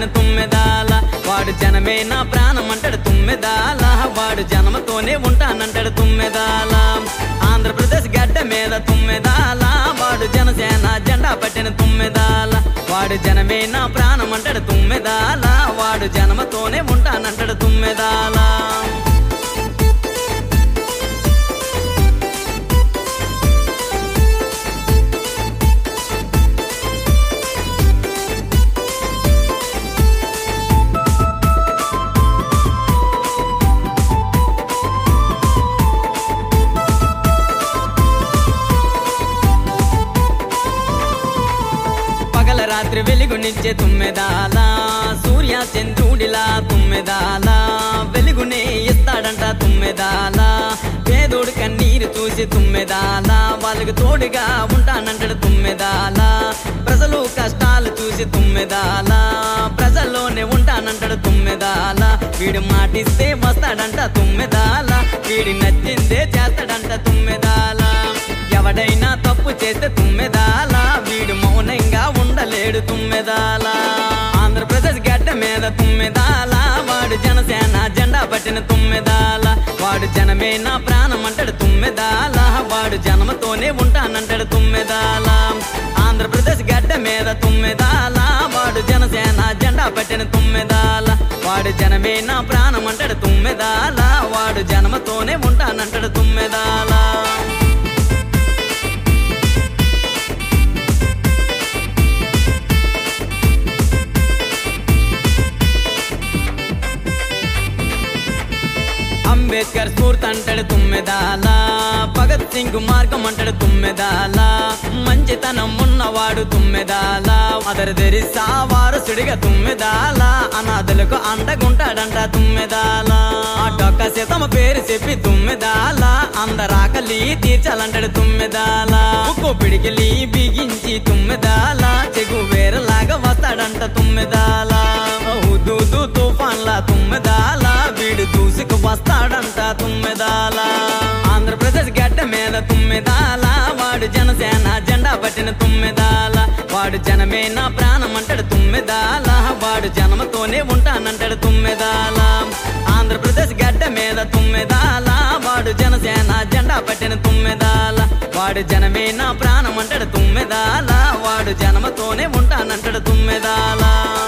పట్టిన తుమ్మెదాల వాడు జనమే నా ప్రాణం అంటాడు తుమ్మెదాల వాడు జన్మతోనే ఉంటానంటాడు తుమ్మెదాల ఆంధ్రప్రదేశ్ గడ్డ మీద తుమ్మెదాల వాడు జనసేన జెండా పట్టిన తుమ్మెదాల వాడు జనమే నా ప్రాణం అంటాడు తుమ్మెదాల వాడు జన్మతోనే ఉంటానంటాడు తుమ్మెదాల రాత్రి వెలుగునిచ్చే తుమ్మెదాల సూర్య చంద్రుడిలా తుమ్మెదాల వెలుగునే ఇస్తాడంట తుమ్మెదాల పేదోడు కన్నీరు చూసి తుమ్మెదాల వాళ్ళకి తోడుగా ఉంటానంటాడు తుమ్మెదాల ప్రజలు కష్టాలు చూసి తుమ్మెదాల ప్రజల్లోనే ఉంటానంటాడు తుమ్మెదాల వీడు మాటిస్తే వస్తాడంట తుమ్మెదాల వీడి నచ్చిందే చేస్తాడంట తుమ్మెదాల ఎవడైనా తప్పు చేస్తే తుమ్మెదాల వీడు మౌనంగా ఉండలేడు తుమ్మెదాల ఆంధ్రప్రదేశ్ గడ్డ మీద తుమ్మెదాల వాడు జనసేన జెండా పట్టిన తుమ్మెదాల వాడు జనమే నా ప్రాణం అంటాడు తుమ్మెదాల వాడు జన్మతోనే ఉంటానంటాడు తుమ్మెదాల ఆంధ్రప్రదేశ్ గడ్డ మీద తుమ్మెదాల వాడు జనసేన జెండా పట్టిన తుమ్మెదాల వాడు జనమే నా ప్రాణం అంటాడు తుమ్మెదాల వాడు జన్మతోనే ఉంటానంటాడు తుమ్మెదాల అంబేద్కర్ స్ఫూర్తి అంటాడు తుమ్మెదాల భగత్ సింగ్ మార్గం అంటాడు తుమ్మెదాల మంచితనం ఉన్నవాడు తుమ్మెదాల మదర్ తెరిసా వారసుడిగా తుమ్మెదాల అనాథులకు అండగుంటాడంట తుమ్మెదాల డొక్క సీతమ్మ పేరు చెప్పి తుమ్మెదాల అందరాకలి తీర్చాలంటాడు తుమ్మెదాల ఉక్కు పిడికిలి బిగించి తుమ్మెదాల చెగు వేరలాగా వస్తాడంట తుమ్మెదాల హుదూదు తుఫాన్లా తుమ్మెదాల వీడు దూసుకు వస్తాడంట తుమ్మెదాల ఆంధ్రప్రదేశ్ గడ్డ మీద తుమ్మెదాల వాడు జనసేన జెండా పట్టిన తుమ్మెదాల వాడు జనమే నా ప్రాణం అంటాడు తుమ్మెదాల వాడు జన్మతోనే ఉంటానంటాడు తుమ్మెదాల ఆంధ్రప్రదేశ్ గడ్డ మీద తుమ్మెదాల వాడు జనసేన జెండా పట్టిన తుమ్మెదాల వాడు జనమే నా ప్రాణం అంటాడు తుమ్మెదాల వాడు జన్మతోనే ఉంటానంటాడు తుమ్మెదాల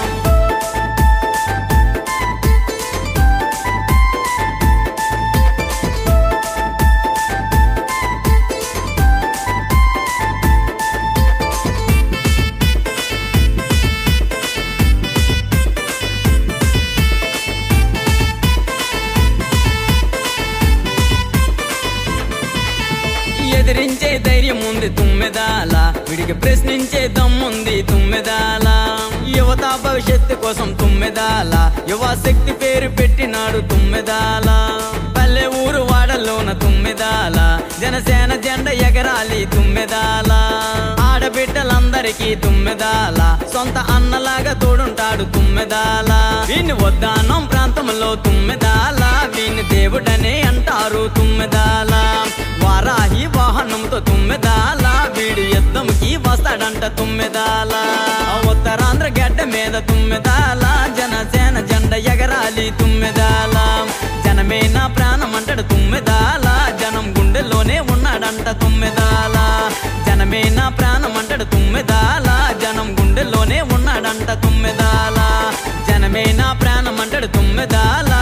ఎదిరించే ధైర్యం ఉంది తుమ్మెదాల వీడికి ప్రశ్నించే దమ్ముంది తుమ్మెదాల యువత భవిష్యత్తు కోసం తుమ్మెదాల యువ శక్తి పేరు పెట్టినాడు తుమ్మెదాల పల్లె ఊరు వాడల్లోన తుమ్మెదాల జనసేన జెండా ఎగరాలి తుమ్మెదాల ఆడబిడ్డలందరికీ తుమ్మెదాల సొంత అన్నలాగా తోడుంటాడు తుమ్మెదాల వీని వద్దానం ప్రాంతంలో తుమ్మెదాల వీని దేవుడనే అంటారు తుమ్మెదాల వారాహి వాహనంతో తుమ్మెదాల వీడు యుద్ధంకి వస్తాడంట తుమ్మెదాల ఉత్తరాంధ్ర గడ్డ మీద తుమ్మెదాల జనసేన జెండా ఎగరాలి తుమ్మెదాల జనమే నా ప్రాణం అంటాడు తుమ్మెదాల జనం గుండెల్లోనే ఉన్నాడంట తుమ్మెదాల జనమే నా ప్రాణం అంటాడు తుమ్మెదాల జనం గుండెల్లోనే ఉన్నాడంట తుమ్మెదాల జనమే నా ప్రాణం అంటాడు తుమ్మెదాల